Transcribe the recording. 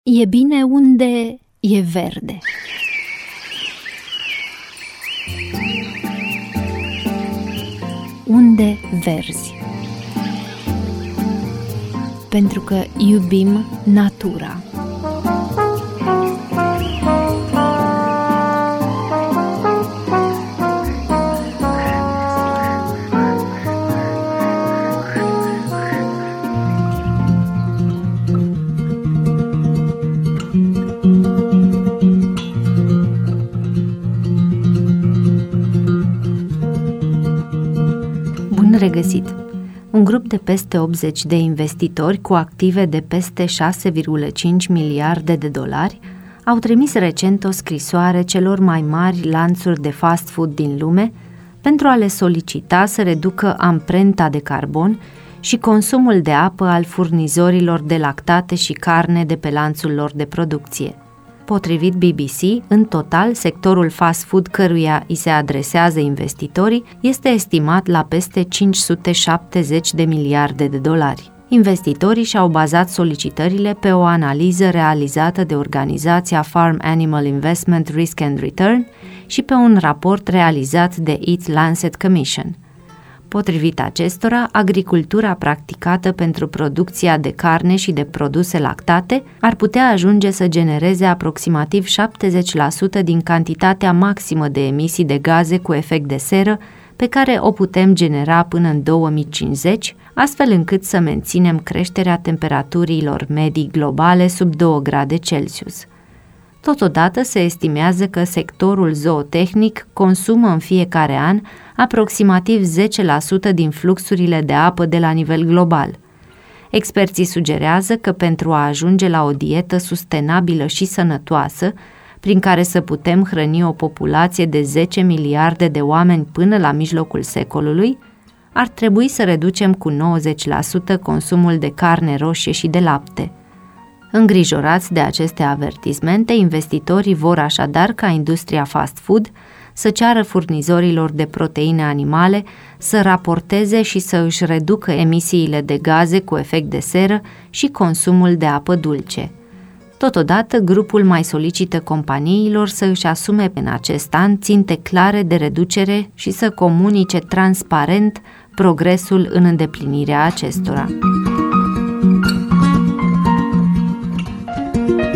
E bine unde e verde. Unde verzi. Pentru că iubim natura. Regăsit. Un grup de peste 80 de investitori cu active de peste 6,5 miliarde de dolari au trimis recent o scrisoare celor mai mari lanțuri de fast food din lume pentru a le solicita să reducă amprenta de carbon și consumul de apă al furnizorilor de lactate și carne de pe lanțul lor de producție. Potrivit BBC, în total, sectorul fast food căruia îi se adresează investitorii este estimat la peste 570 de miliarde de dolari. Investitorii și-au bazat solicitările pe o analiză realizată de organizația Farm Animal Investment Risk and Return și pe un raport realizat de Eat Lancet Commission. Potrivit acestora, agricultura practicată pentru producția de carne și de produse lactate ar putea ajunge să genereze aproximativ 70% din cantitatea maximă de emisii de gaze cu efect de seră pe care o putem genera până în 2050, astfel încât să menținem creșterea temperaturilor medii globale sub 2 grade Celsius. Totodată se estimează că sectorul zootehnic consumă în fiecare an aproximativ 10% din fluxurile de apă de la nivel global. Experții sugerează că pentru a ajunge la o dietă sustenabilă și sănătoasă, prin care să putem hrăni o populație de 10 miliarde de oameni până la mijlocul secolului, ar trebui să reducem cu 90% consumul de carne roșie și de lapte. Îngrijorați de aceste avertismente, investitorii vor așadar ca industria fast food să ceară furnizorilor de proteine animale să raporteze și să își reducă emisiile de gaze cu efect de seră și consumul de apă dulce. Totodată, grupul mai solicită companiilor să își asume în acest an ținte clare de reducere și să comunice transparent progresul în îndeplinirea acestora.